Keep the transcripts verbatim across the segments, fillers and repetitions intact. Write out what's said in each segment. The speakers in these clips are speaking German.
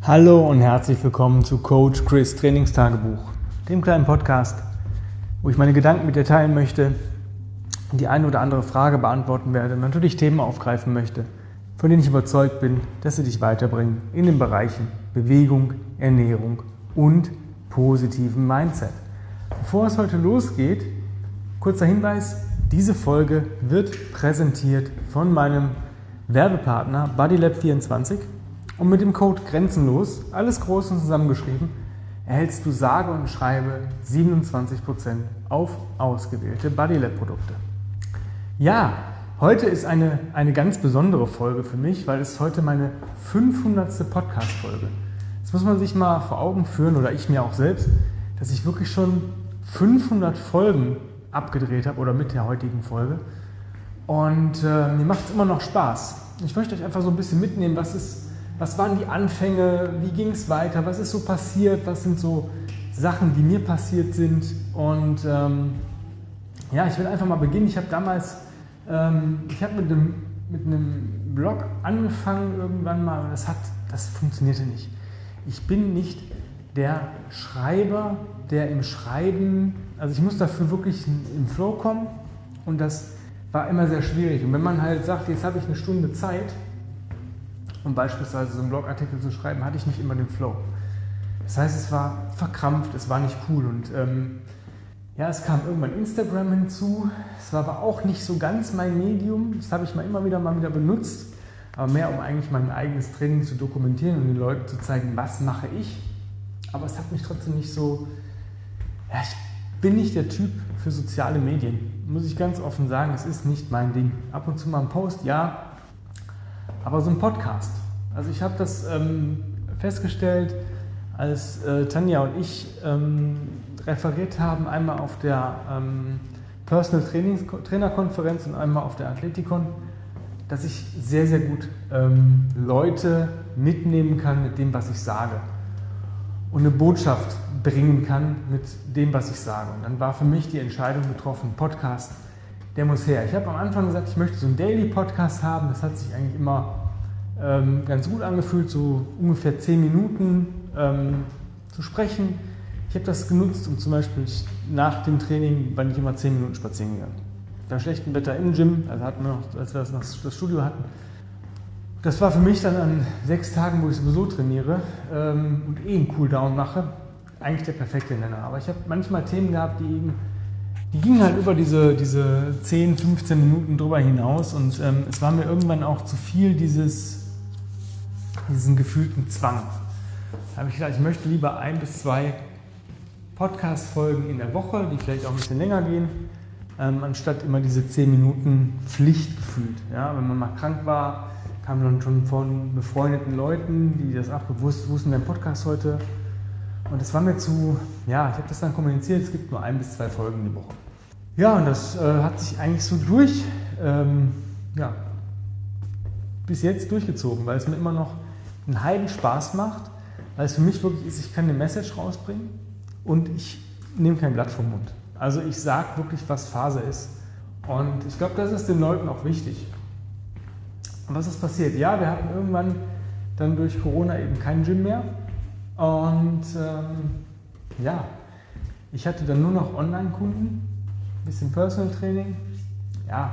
Hallo und herzlich willkommen zu Coach Chris Trainingstagebuch, dem kleinen Podcast, wo ich meine Gedanken mit dir teilen möchte, die eine oder andere Frage beantworten werde und natürlich Themen aufgreifen möchte, von denen ich überzeugt bin, dass sie dich weiterbringen in den Bereichen Bewegung, Ernährung und positiven Mindset. Bevor es heute losgeht, kurzer Hinweis, diese Folge wird präsentiert von meinem Werbepartner Bodylab vierundzwanzig. Und mit dem Code Grenzenlos, alles groß und zusammengeschrieben, erhältst du sage und schreibe siebenundzwanzig Prozent auf ausgewählte Bodylab-Produkte. Ja, heute ist eine, eine ganz besondere Folge für mich, weil es heute meine fünfhundertste Podcast-Folge. Das muss man sich mal vor Augen führen, oder ich mir auch selbst, dass ich wirklich schon fünfhundert Folgen abgedreht habe oder mit der heutigen Folge. Und äh, mir macht es immer noch Spaß. Ich möchte euch einfach so ein bisschen mitnehmen, was ist Was waren die Anfänge? Wie ging es weiter? Was ist so passiert? Was sind so Sachen, die mir passiert sind? Und ähm, ja, ich will einfach mal beginnen. Ich habe damals, ähm, ich habe mit einem, mit einem Blog angefangen irgendwann mal, und das hat, das funktionierte nicht. Ich bin nicht der Schreiber, der im Schreiben, also ich muss dafür wirklich im Flow kommen, und das war immer sehr schwierig. Und wenn man halt sagt, jetzt habe ich eine Stunde Zeit, um beispielsweise so einen Blogartikel zu schreiben, hatte ich nicht immer den Flow. Das heißt, es war verkrampft, es war nicht cool. Und ähm, ja, es kam irgendwann Instagram hinzu. Es war aber auch nicht so ganz mein Medium. Das habe ich mal immer wieder mal wieder benutzt. Aber mehr, um eigentlich mein eigenes Training zu dokumentieren und den Leuten zu zeigen, was mache ich. Aber es hat mich trotzdem nicht so... Ja, ich bin nicht der Typ für soziale Medien. Muss ich ganz offen sagen, es ist nicht mein Ding. Ab und zu mal ein Post, ja. Aber so ein Podcast. Also ich habe das ähm, festgestellt, als äh, Tanja und ich ähm, referiert haben, einmal auf der ähm, Personal Trainings Trainer Konferenz und einmal auf der Athletikon, dass ich sehr, sehr gut ähm, Leute mitnehmen kann mit dem, was ich sage. Und eine Botschaft bringen kann mit dem, was ich sage. Und dann war für mich die Entscheidung getroffen, Podcast, der muss her. Ich habe am Anfang gesagt, ich möchte so einen Daily-Podcast haben. Das hat sich eigentlich immer ähm, ganz gut angefühlt, so ungefähr zehn Minuten ähm, zu sprechen. Ich habe das genutzt, um zum Beispiel nach dem Training, bin ich immer zehn Minuten spazieren gegangen. Bei schlechtem Wetter im Gym, also hatten wir noch, als wir das, noch, das Studio hatten. Das war für mich dann an sechs Tagen, wo ich sowieso trainiere ähm, und eh einen Cooldown mache, eigentlich der perfekte Nenner. Aber ich habe manchmal Themen gehabt, die eben Die gingen halt über diese, diese zehn, fünfzehn Minuten drüber hinaus, und ähm, es war mir irgendwann auch zu viel dieses, diesen gefühlten Zwang. Da habe ich gedacht, ich möchte lieber ein bis zwei Podcast-Folgen in der Woche, die vielleicht auch ein bisschen länger gehen, ähm, anstatt immer diese zehn Minuten Pflicht gefühlt. Ja, wenn man mal krank war, kam dann schon von befreundeten Leuten, die das abgewusst, wo ist denn dein Podcast heute? Und das war mir zu, ja, ich habe das dann kommuniziert, es gibt nur ein bis zwei Folgen die Woche. Ja, und das äh, hat sich eigentlich so durch, ähm, ja, bis jetzt durchgezogen, weil es mir immer noch einen heiden Spaß macht, weil es für mich wirklich ist, ich kann eine Message rausbringen und ich nehme kein Blatt vom Mund. Also ich sage wirklich, was Phase ist. Und ich glaube, das ist den Leuten auch wichtig. Und was ist passiert? Ja, wir hatten irgendwann dann durch Corona eben kein Gym mehr. Und ähm, ja, ich hatte dann nur noch Online-Kunden, ein bisschen Personal Training. Ja,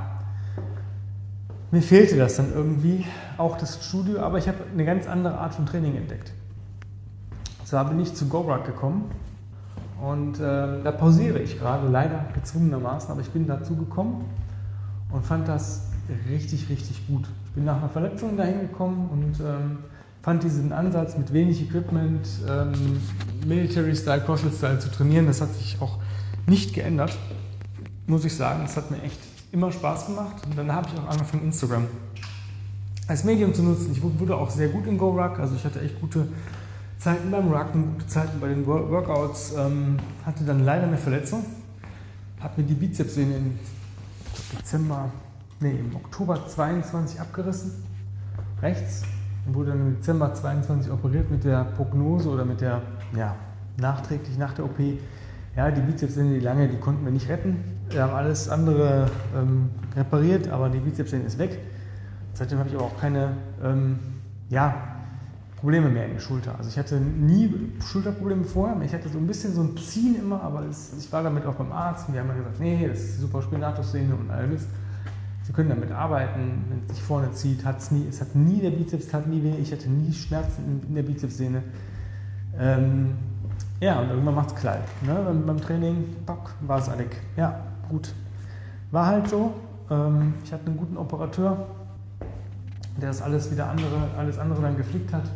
mir fehlte das dann irgendwie, auch das Studio, aber ich habe eine ganz andere Art von Training entdeckt. Und zwar bin ich zu GoRuck gekommen, und äh, da pausiere ich gerade, leider gezwungenermaßen, aber ich bin dazu gekommen und fand das richtig, richtig gut. Ich bin nach einer Verletzung dahin gekommen und ähm, fand diesen Ansatz, mit wenig Equipment, ähm, Military-Style, CrossFit-Style zu trainieren, das hat sich auch nicht geändert, muss ich sagen. Das hat mir echt immer Spaß gemacht. Und dann habe ich auch angefangen, Instagram als Medium zu nutzen. Ich wurde auch sehr gut in GoRuck, also ich hatte echt gute Zeiten beim Rucken, gute Zeiten bei den Workouts, ähm, hatte dann leider eine Verletzung, habe mir die Bizepssehne im Dezember, nee, im Oktober zweiundzwanzig abgerissen, rechts. Und wurde dann im Dezember zweiundzwanzig operiert mit der Prognose oder mit der, ja, nachträglich nach der O P. Ja, die Bizepssehne, die lange, die konnten wir nicht retten. Wir haben alles andere ähm, repariert, aber die Bizepssehne ist weg. Seitdem habe ich aber auch keine ähm, ja, Probleme mehr in der Schulter. Also ich hatte nie Schulterprobleme vorher. Ich hatte so ein bisschen so ein Ziehen immer, aber es, ich war damit auch beim Arzt und die haben mir gesagt, nee, das ist super Spinatussehne und alles. Sie können damit arbeiten, wenn es sich vorne zieht, hat's nie, es hat nie der Bizeps, hat nie weh, ich hatte nie Schmerzen in, in der Bizepssehne. Ähm, ja, und irgendwann macht es klein. Ne? Beim, beim Training, bock, war es alles. Ja, gut. War halt so. Ähm, ich hatte einen guten Operateur, der das alles wieder andere, alles andere dann geflickt hat.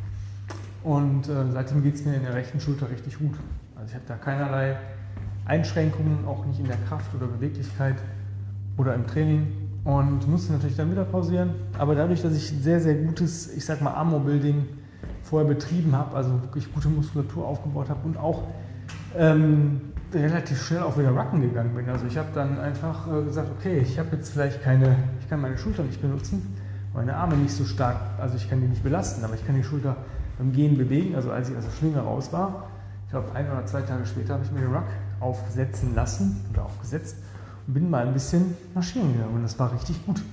Und äh, seitdem geht es mir in der rechten Schulter richtig gut. Also ich habe da keinerlei Einschränkungen, auch nicht in der Kraft oder Beweglichkeit oder im Training. Und musste natürlich dann wieder pausieren. Aber dadurch, dass ich sehr, sehr gutes, ich sag mal, Armor-Building vorher betrieben habe, also wirklich gute Muskulatur aufgebaut habe und auch ähm, relativ schnell auch wieder rucken gegangen bin. Also ich habe dann einfach äh, gesagt, okay, ich habe jetzt vielleicht keine, ich kann meine Schulter nicht benutzen, meine Arme nicht so stark, also ich kann die nicht belasten, aber ich kann die Schulter beim Gehen bewegen. Also als ich aus der Schlinge raus war, ich glaube ein oder zwei Tage später habe ich mir den Ruck aufsetzen lassen oder aufgesetzt und bin mal ein bisschen marschieren gegangen und das war richtig gut.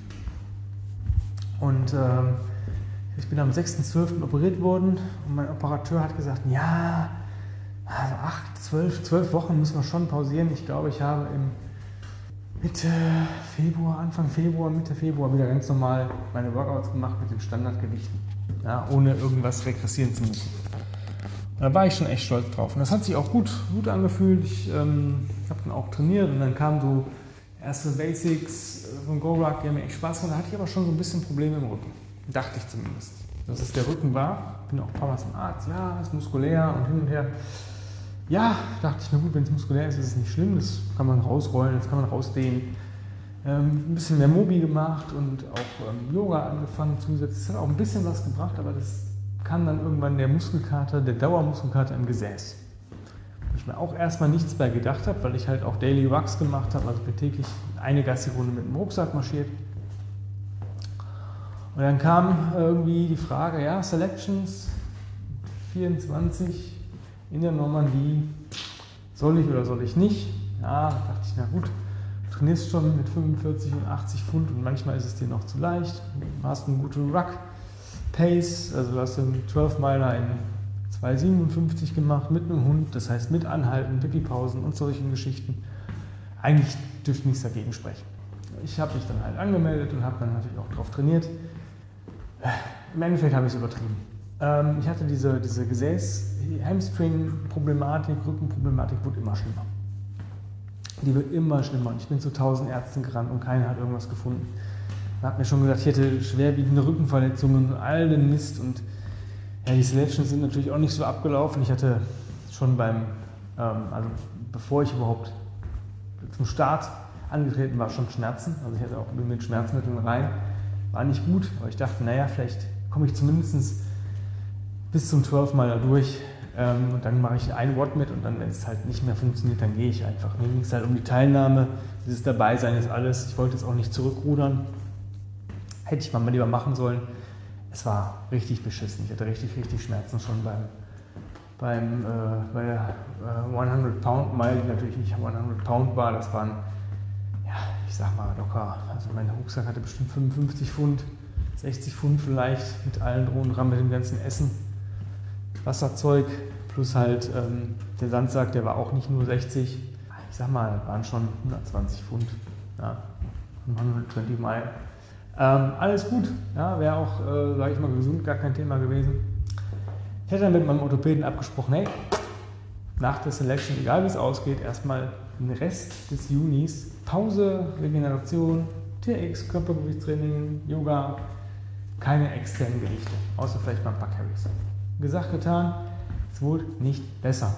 Und ähm, ich bin am sechsten zwölften operiert worden und mein Operateur hat gesagt, ja, also acht, zwölf, zwölf Wochen müssen wir schon pausieren. Ich glaube, ich habe im Mitte Februar, Anfang Februar, Mitte Februar wieder ganz normal meine Workouts gemacht mit den Standardgewichten, ja, ohne irgendwas regressieren zu müssen. Und da war ich schon echt stolz drauf. Und das hat sich auch gut, gut angefühlt. Ich, ähm, ich habe dann auch trainiert und dann kamen so erste Basics von GoRuck, die haben mir echt Spaß gemacht. Da hatte ich aber schon so ein bisschen Probleme im Rücken. Dachte ich zumindest. Dass es der Rücken war. Bin auch ein paar Mal zum Arzt. Ja, ist muskulär und hin und her. Ja, dachte ich, na gut, wenn es muskulär ist, ist es nicht schlimm. Das kann man rausrollen, das kann man rausdehnen. Ähm, ein bisschen mehr Mobi gemacht und auch ähm, Yoga angefangen zusätzlich. Das hat auch ein bisschen was gebracht, aber das kam dann irgendwann der Muskelkater, der Dauermuskelkater im Gesäß. Wo ich mir auch erstmal nichts bei gedacht habe, weil ich halt auch Daily Rucks gemacht habe, also bin täglich eine ganze Runde mit dem Rucksack marschiert. Und dann kam irgendwie die Frage, ja, Selections vierundzwanzig in der Normandie, soll ich oder soll ich nicht? Ja, dachte ich, na gut, du trainierst schon mit fünfundvierzig und achtzig Pfund und manchmal ist es dir noch zu leicht. Du hast eine gute Ruck-Pace, also du hast einen zwölf Meiler in zwei siebenundfünfzig gemacht mit einem Hund, das heißt mit Anhalten, Pipi-Pausen und solchen Geschichten. Eigentlich dürfte nichts dagegen sprechen. Ich habe mich dann halt angemeldet und habe dann natürlich auch drauf trainiert. Im Endeffekt habe ich es übertrieben. Ähm, ich hatte diese, diese Gesäß-Hamstring-Problematik, Rückenproblematik, wurde immer schlimmer. Die wird immer schlimmer. Und ich bin zu tausend Ärzten gerannt und keiner hat irgendwas gefunden. Man hat mir schon gesagt, ich hätte schwerwiegende Rückenverletzungen und all den Mist. Und ja, die Selections sind natürlich auch nicht so abgelaufen. Ich hatte schon beim, ähm, also bevor ich überhaupt zum Start angetreten war, schon Schmerzen. Also ich hatte auch mit Schmerzmitteln rein. War nicht gut, aber ich dachte, naja, vielleicht komme ich zumindest bis zum zwölf Mal da durch ähm, und dann mache ich ein Watt mit und dann, wenn es halt nicht mehr funktioniert, dann gehe ich einfach. Mir ging es halt um die Teilnahme, dieses Dabeisein ist alles. Ich wollte jetzt auch nicht zurückrudern. Hätte ich mal lieber machen sollen. Es war richtig beschissen. Ich hatte richtig, richtig Schmerzen schon beim, beim, äh, bei der äh, hundert Pound Mile, die natürlich nicht hundert Pound war. Das waren, ja, ich sag mal locker, also mein Rucksack hatte bestimmt fünfundfünfzig Pfund, sechzig Pfund vielleicht, mit allen Drohnen dran, mit dem ganzen Essen, Wasserzeug, plus halt ähm, der Sandsack, der war auch nicht nur sechzig, ich sag mal, waren schon hundertzwanzig Pfund, ja, hundertzwanzig Mile. Ähm, alles gut, ja, wäre auch, äh, sage ich mal, gesund, gar kein Thema gewesen. Ich hätte dann mit meinem Orthopäden abgesprochen, hey, nach der Selection, egal wie es ausgeht, erstmal den Rest des Junis, Pause, Regeneration, T X, Körpergewichtstraining, Yoga, keine externen Gewichte, außer vielleicht mal ein paar Carries. Gesagt, getan, es wurde nicht besser.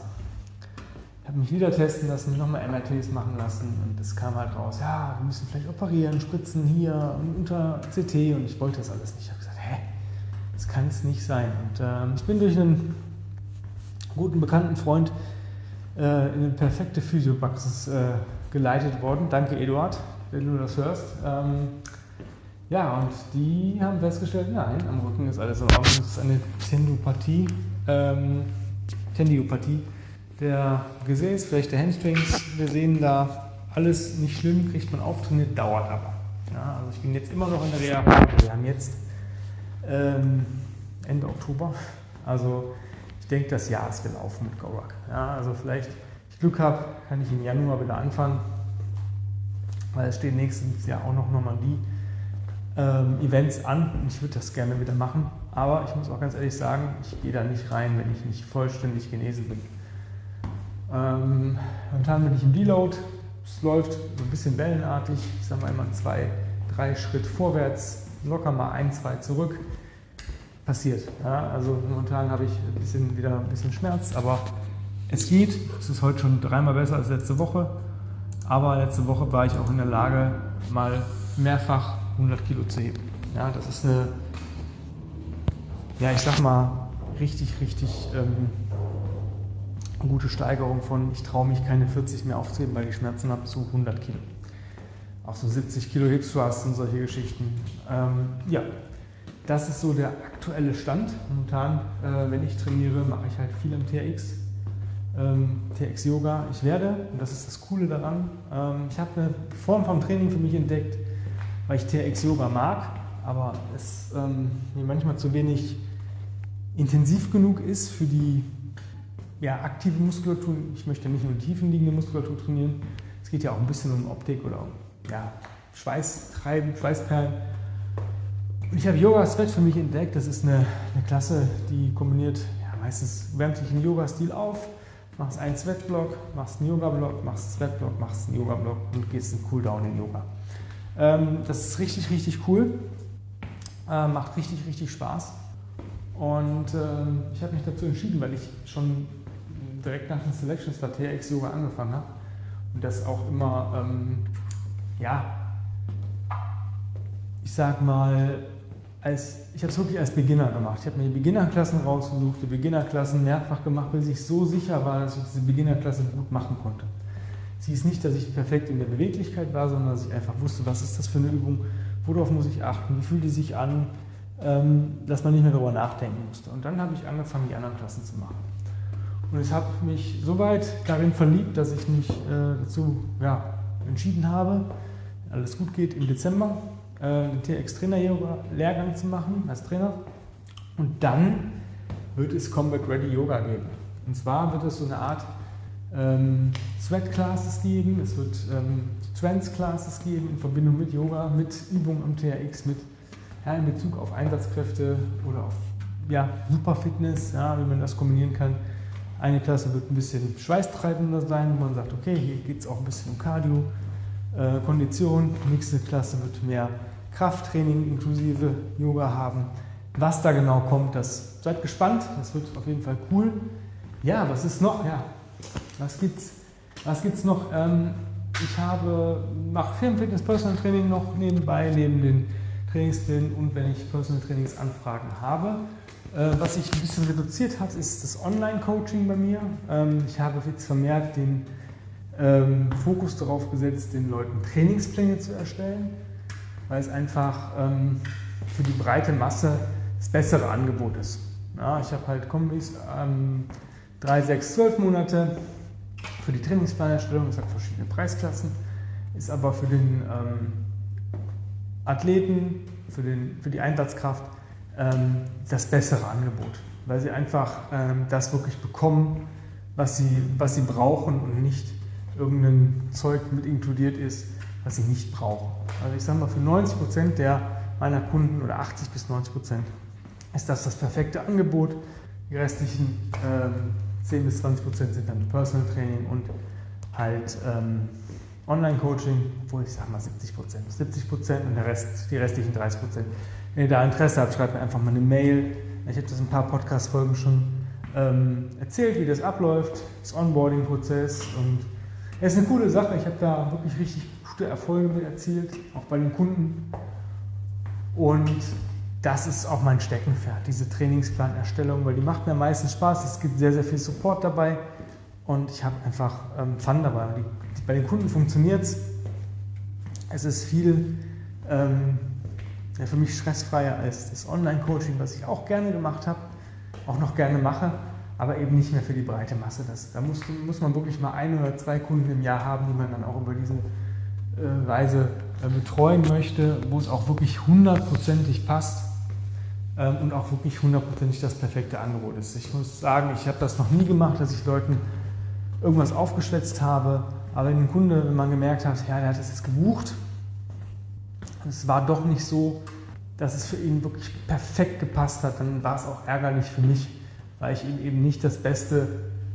Ich habe mich wieder testen lassen, nochmal M R Ts machen lassen und es kam halt raus, ja, wir müssen vielleicht operieren, spritzen hier und unter C T und ich wollte das alles nicht. Ich habe gesagt, hä, das kann es nicht sein. Und ähm, ich bin durch einen guten bekannten Freund äh, in eine perfekte Physiopraxis äh, geleitet worden. Danke, Eduard, wenn du das hörst. Ähm, ja, und die haben festgestellt, nein, am Rücken ist alles in Ordnung. Das ist eine Tendinopathie, ähm, Tendinopathie der Gesäß, vielleicht der Hamstrings. Wir sehen da alles nicht schlimm, kriegt man auftrainiert, dauert aber. Ja, also ich bin jetzt immer noch in der Reha. Wir haben jetzt ähm, Ende Oktober. Also ich denke, das Jahr ist gelaufen mit GoRuck. Ja, also vielleicht, wenn ich Glück habe, kann ich im Januar wieder anfangen, weil es stehen nächstes Jahr auch noch Normandie ähm, Events an und ich würde das gerne wieder machen. Aber ich muss auch ganz ehrlich sagen, ich gehe da nicht rein, wenn ich nicht vollständig genesen bin. Ähm, momentan bin ich im Deload. Es läuft so ein bisschen wellenartig. Ich sage mal immer zwei, drei Schritt vorwärts, locker mal ein, zwei zurück. Passiert. Ja, also momentan habe ich ein bisschen, wieder ein bisschen Schmerz, aber es geht. Es ist heute schon dreimal besser als letzte Woche. Aber letzte Woche war ich auch in der Lage, mal mehrfach hundert Kilo zu heben. Ja, das ist eine, ja, ich sag mal, richtig, richtig ähm, gute Steigerung von, ich traue mich keine vierzig mehr aufzuheben, weil ich Schmerzen habe, zu hundert Kilo. Auch so siebzig Kilo Hip Thrust und solche Geschichten. Ähm, ja, das ist so der aktuelle Stand. Momentan, äh, wenn ich trainiere, mache ich halt viel am T R X. Ähm, T R X Yoga. Ich werde, und das ist das Coole daran, ähm, ich habe eine Form vom Training für mich entdeckt, weil ich T R X Yoga mag, aber es ähm, mir manchmal zu wenig intensiv genug ist für die ja, aktive Muskulatur. Ich möchte nicht nur tiefenliegende Muskulatur trainieren. Es geht ja auch ein bisschen um Optik oder um ja, Schweiß treiben, Schweißperlen. Und ich habe Yoga Sweat für mich entdeckt. Das ist eine, eine Klasse, die kombiniert, ja, meistens wärmt sich einen Yoga-Stil auf, machst einen Sweat-Block, machst einen Yoga-Block, machst einen Sweat-Block, machst einen Yoga-Block und gehst in Cooldown in Yoga. Ähm, das ist richtig, richtig cool. Äh, macht richtig, richtig Spaß. Und ähm, ich habe mich dazu entschieden, weil ich schon direkt nach den Selections da T R X Yoga angefangen habe und das auch immer, ähm, ja, ich sag mal, als, ich habe es wirklich als Beginner gemacht. Ich habe mir die Beginnerklassen rausgesucht, die Beginnerklassen mehrfach gemacht, bis ich so sicher war, dass ich diese Beginnerklasse gut machen konnte. Sie ist nicht, dass ich perfekt in der Beweglichkeit war, sondern dass ich einfach wusste, was ist das für eine Übung, worauf muss ich achten, wie fühlt die sich an, ähm, dass man nicht mehr darüber nachdenken musste. Und dann habe ich angefangen, die anderen Klassen zu machen. Und ich habe mich so weit darin verliebt, dass ich mich äh, dazu ja, entschieden habe, wenn alles gut geht, im Dezember äh, einen T R X-Trainer-Lehrgang zu machen als Trainer. Und dann wird es Combat Ready Yoga geben. Und zwar wird es so eine Art ähm, Sweat-Classes geben, es wird ähm, Trance-Classes geben in Verbindung mit Yoga, mit Übungen am T R X, mit, ja, in Bezug auf Einsatzkräfte oder auf ja, Superfitness, ja, wie man das kombinieren kann. Eine Klasse wird ein bisschen schweißtreibender sein, wo man sagt, okay, hier geht es auch ein bisschen um Cardio, äh, Kondition. Die nächste Klasse wird mehr Krafttraining inklusive Yoga haben. Was da genau kommt, das seid gespannt, das wird auf jeden Fall cool. Ja, was ist noch? Ja, was gibt's? Was gibt's noch? Ähm, ich habe, mache Firmenfitness Personal Training noch nebenbei, neben den Trainingsplänen und wenn ich Personal Trainingsanfragen habe. Was sich ein bisschen reduziert hat, ist das Online-Coaching bei mir. Ich habe jetzt vermehrt den Fokus darauf gesetzt, den Leuten Trainingspläne zu erstellen, weil es einfach für die breite Masse das bessere Angebot ist. Ja, ich habe halt Kombis, drei, sechs, zwölf Monate für die Trainingsplanerstellung, es hat verschiedene Preisklassen, ist aber für den Athleten, für, den, für die Einsatzkraft das bessere Angebot, weil sie einfach ähm, das wirklich bekommen, was sie, was sie brauchen und nicht irgendein Zeug mit inkludiert ist, was sie nicht brauchen. Also ich sage mal, für neunzig Prozent der meiner Kunden oder achtzig bis neunzig Prozent ist das das perfekte Angebot. Die restlichen ähm, zehn bis zwanzig Prozent sind dann Personal Training und halt ähm, Online-Coaching, obwohl ich sage mal siebzig Prozent. siebzig Prozent und der Rest, die restlichen dreißig Prozent. Wenn ihr da Interesse habt, schreibt mir einfach mal eine Mail. Ich habe das in ein paar Podcast-Folgen schon ähm, erzählt, wie das abläuft, das Onboarding-Prozess. Und es ist eine coole Sache. Ich habe da wirklich richtig gute Erfolge mit erzielt, auch bei den Kunden. Und das ist auch mein Steckenpferd, diese Trainingsplanerstellung, weil die macht mir meistens Spaß. Es gibt sehr, sehr viel Support dabei und ich habe einfach ähm, Fun dabei. Die, die, bei den Kunden funktioniert es. Es ist viel ähm, ja, für mich stressfreier als das Online-Coaching, was ich auch gerne gemacht habe, auch noch gerne mache, aber eben nicht mehr für die breite Masse. Das, da muss, muss man wirklich mal ein oder zwei Kunden im Jahr haben, die man dann auch über diese äh, Weise äh, betreuen möchte, wo es auch wirklich hundertprozentig passt. ähm, und auch wirklich hundertprozentig das perfekte Angebot ist. Ich muss sagen, ich habe das noch nie gemacht, dass ich Leuten irgendwas aufgeschwätzt habe, aber wenn ein Kunde, wenn man gemerkt hat, ja, der hat es jetzt gebucht, es war doch nicht so, dass es für ihn wirklich perfekt gepasst hat, dann war es auch ärgerlich für mich, weil ich ihm eben nicht das beste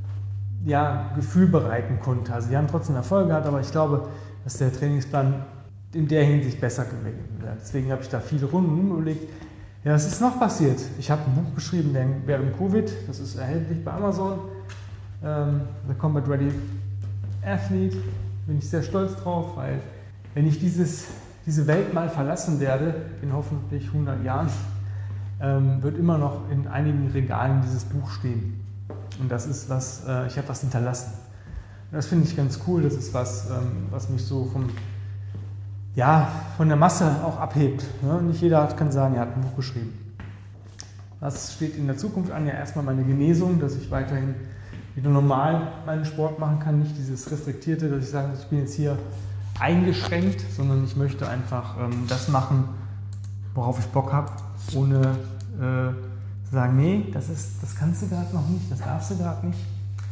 ja, Gefühl bereiten konnte. Also die haben trotzdem Erfolg gehabt, aber ich glaube, dass der Trainingsplan in der Hinsicht besser gewesen wäre. Deswegen habe ich da viele Runden überlegt. Ja, was ist noch passiert? Ich habe ein Buch geschrieben während Covid, das ist erhältlich bei Amazon. Ähm, The Combat Ready Athlete, bin ich sehr stolz drauf, weil wenn ich dieses, diese Welt mal verlassen werde, in hoffentlich hundert Jahren, ähm, wird immer noch in einigen Regalen dieses Buch stehen. Und das ist was, äh, ich habe was hinterlassen. Und das finde ich ganz cool, das ist was, ähm, was mich so vom, ja, von der Masse auch abhebt. Ne? Nicht jeder kann sagen, er hat ein Buch geschrieben. Was steht in der Zukunft an? Ja, erstmal meine Genesung, dass ich weiterhin wieder normal meinen Sport machen kann, nicht dieses Restriktierte, dass ich sage, ich bin jetzt hier eingeschränkt, sondern ich möchte einfach ähm, das machen, worauf ich Bock habe, ohne äh, zu sagen, nee, das, ist, das kannst du gerade noch nicht, das darfst du gerade nicht.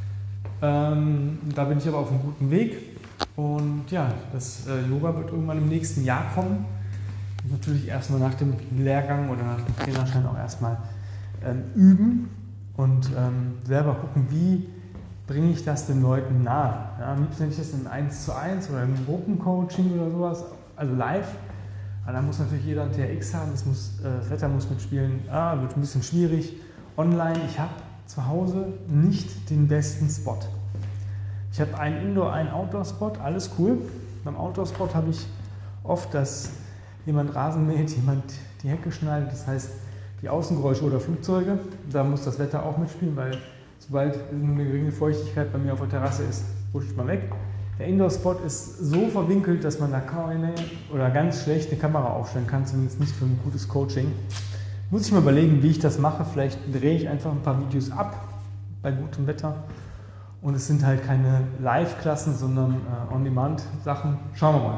Ähm, da bin ich aber auf einem guten Weg und ja, das äh, Yoga wird irgendwann im nächsten Jahr kommen. Und natürlich erstmal nach dem Lehrgang oder nach dem Trainerschein auch erstmal ähm, üben und ähm, selber gucken, wie bringe ich das den Leuten nahe. Ja, am liebsten hätte ich das in eins zu eins oder im Gruppencoaching oder sowas, also live. Aber da muss natürlich jeder ein T R X haben, das, muss, äh, das Wetter muss mitspielen, ah, wird ein bisschen schwierig. Online, ich habe zu Hause nicht den besten Spot. Ich habe einen Indoor-, einen Outdoor-Spot, alles cool. Beim Outdoor-Spot habe ich oft, dass jemand Rasen mäht, jemand die Hecke schneidet, das heißt die Außengeräusche oder Flugzeuge. Da muss das Wetter auch mitspielen, weil sobald eine geringe Feuchtigkeit bei mir auf der Terrasse ist, rutsche ich mal weg. Der Indoor-Spot ist so verwinkelt, dass man da keine oder ganz schlecht eine Kamera aufstellen kann, zumindest nicht für ein gutes Coaching. Muss ich mal überlegen, wie ich das mache. Vielleicht drehe ich einfach ein paar Videos ab bei gutem Wetter. Und es sind halt keine Live-Klassen, sondern äh, On-Demand-Sachen. Schauen wir mal.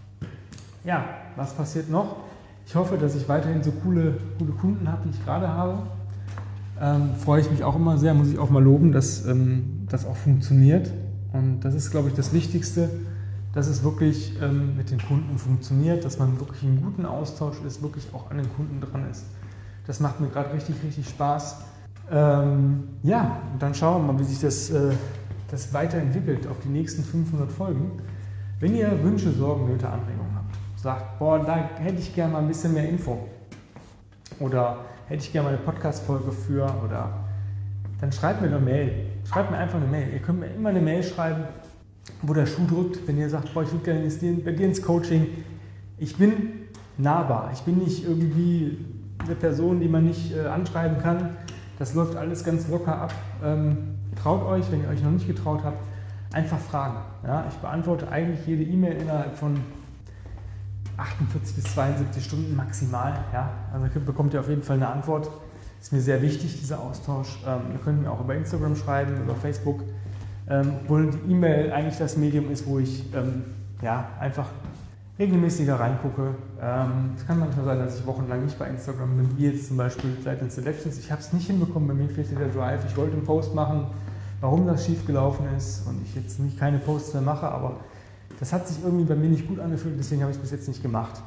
Ja, was passiert noch? Ich hoffe, dass ich weiterhin so coole, coole Kunden habe, wie ich gerade habe. Ähm, freue ich mich auch immer sehr, muss ich auch mal loben, dass ähm, das auch funktioniert. Und das ist, glaube ich, das Wichtigste, dass es wirklich ähm, mit den Kunden funktioniert, dass man wirklich im guten Austausch ist, wirklich auch an den Kunden dran ist. Das macht mir gerade richtig, richtig Spaß. Ähm, ja, und dann schauen wir mal, wie sich das, äh, das weiterentwickelt auf die nächsten fünfhundert Folgen. Wenn ihr Wünsche, Sorgen, Nöte, Anregungen habt, sagt, boah, da hätte ich gerne mal ein bisschen mehr Info oder hätte ich gerne mal eine Podcast-Folge für oder dann schreibt mir eine Mail. Schreibt mir einfach eine Mail. Ihr könnt mir immer eine Mail schreiben, wo der Schuh drückt, wenn ihr sagt, boah, ich würde gerne investieren bei dir ins Coaching. Ich bin nahbar. Ich bin nicht irgendwie eine Person, die man nicht äh, anschreiben kann. Das läuft alles ganz locker ab. Ähm, traut euch, wenn ihr euch noch nicht getraut habt, einfach fragen. Ja, ich beantworte eigentlich jede E-Mail innerhalb von achtundvierzig bis zweiundsiebzig Stunden maximal. Ja, also bekommt ihr auf jeden Fall eine Antwort. Ist mir sehr wichtig, dieser Austausch. Ähm, ihr könnt mir auch über Instagram schreiben, über Facebook, ähm, obwohl die E-Mail eigentlich das Medium ist, wo ich ähm, ja, einfach regelmäßiger reingucke. Ähm, es kann manchmal sein, dass ich wochenlang nicht bei Instagram bin, wie jetzt zum Beispiel Flight and Selections. Ich habe es nicht hinbekommen, bei mir fehlte der Drive. Ich wollte einen Post machen, warum das schief gelaufen ist und ich jetzt nicht keine Posts mehr mache, aber das hat sich irgendwie bei mir nicht gut angefühlt, deswegen habe ich es bis jetzt nicht gemacht.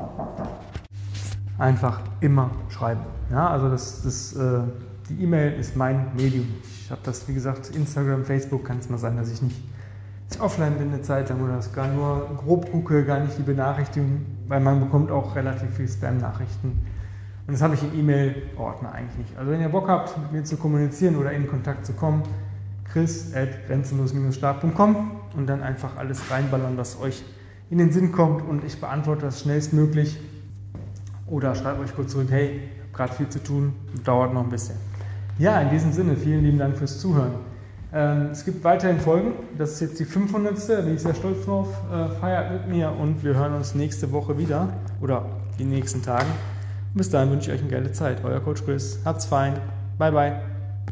Einfach immer schreiben. Ja, also das, das, äh, die E-Mail ist mein Medium. Ich habe das, wie gesagt, Instagram, Facebook, kann es mal sein, dass ich nicht dass ich offline bin eine Zeit lang oder das gar nur grob gucke, gar nicht die Benachrichtigungen, weil man bekommt auch relativ viel Spam-Nachrichten. Und das habe ich im E-Mail-Ordner eigentlich nicht. Also wenn ihr Bock habt, mit mir zu kommunizieren oder in Kontakt zu kommen, chris at grenzenlos start punkt com und dann einfach alles reinballern, was euch in den Sinn kommt und ich beantworte das schnellstmöglich. Oder schreibt euch kurz zurück, hey, ich habe gerade viel zu tun, dauert noch ein bisschen. Ja, in diesem Sinne, vielen lieben Dank fürs Zuhören. Ähm, es gibt weiterhin Folgen, das ist jetzt die fünfhundertste, da bin ich sehr stolz drauf. Äh, feiert mit mir und wir hören uns nächste Woche wieder oder die nächsten Tagen. Bis dahin wünsche ich euch eine geile Zeit. Euer Coach Chris, habt's fein, bye bye.